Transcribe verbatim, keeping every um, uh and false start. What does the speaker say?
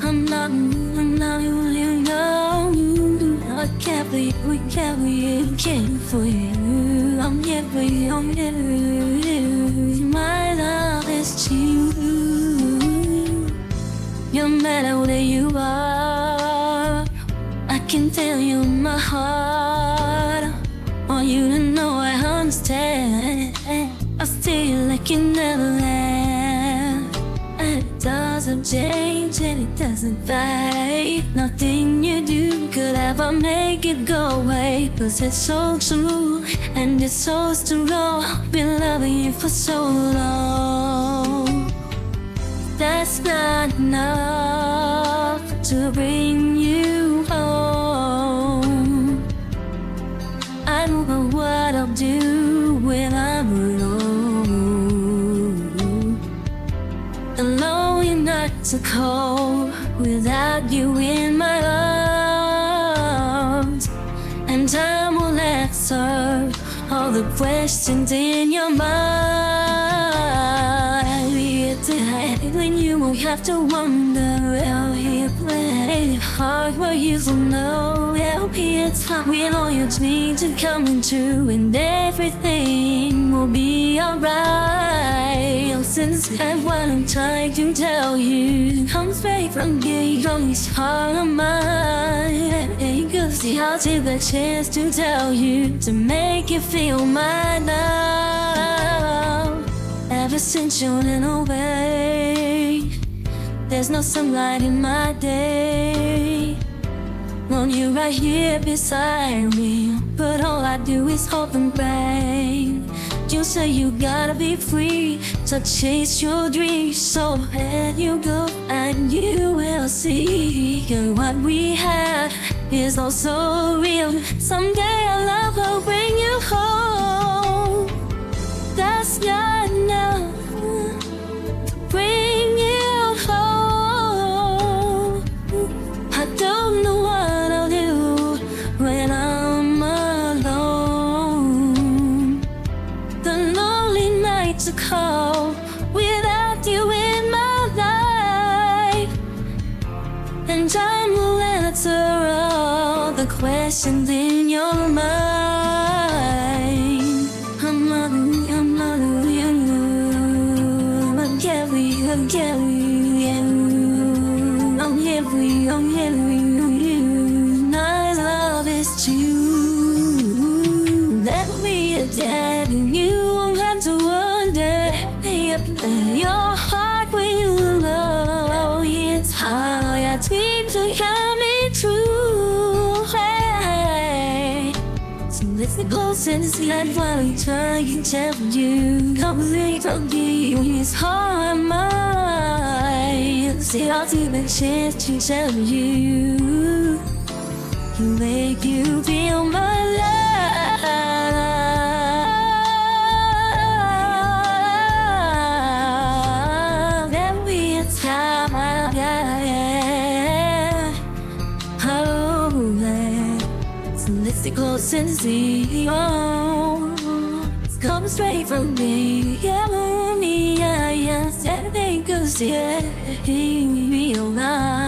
I'm not, I'm not who you know. I care for you, we care for you, care for you. I'm here for you, I'm here for you. My love is to you. No matter where you are, I can feel you in my heart. Want you to know I understand. I feel like you never left. And it doesn't change and it doesn't fade. Nothing you do could ever make it go away. Cause it's so true and it's so strong. Been loving you for so long. That's not enough to bring you home. I don't know what I'll do when I'm alone. The lonely nights are cold without you in my arms. And time will answer all the questions in your mind. It's a when you won't have to wonder. I'll here play hard where you will know. I'll be a time when all your dreams are coming true and everything will be alright. Since that's what I'm trying to tell you, comes straight from you, from this heart of mine. And cause I'll take the chance to tell you, to make you feel my love. Ever since you went away, there's no sunlight in my day. Want you right here beside me, but all I do is hope and pray. You say you gotta be free to chase your dreams, so let you go and you will see. And what we had is also real. Someday our love will bring you home. That's not enough to bring you home. I don't know what I'll do when I'm alone. The lonely nights are cold without you in my life. And time will answer all the questions in your mind. I'm not who, I'm not who you know. I'm here for you, I'm here for you. I'm here for you, I'm here for you. My love is true. Let me adapt and you won't have to wonder. Your heart will know. It's hard, all your dreams are coming true. Hey. So listen close and see that while we try to tell you. Come away from you, it's hard, mine. See, I'll take the chance to tell you. To make you feel my love. Every time I get oh, man. So listen close and see. Oh, it's coming straight from me. Yeah, me, yeah, yes, everything goes, yeah, real life.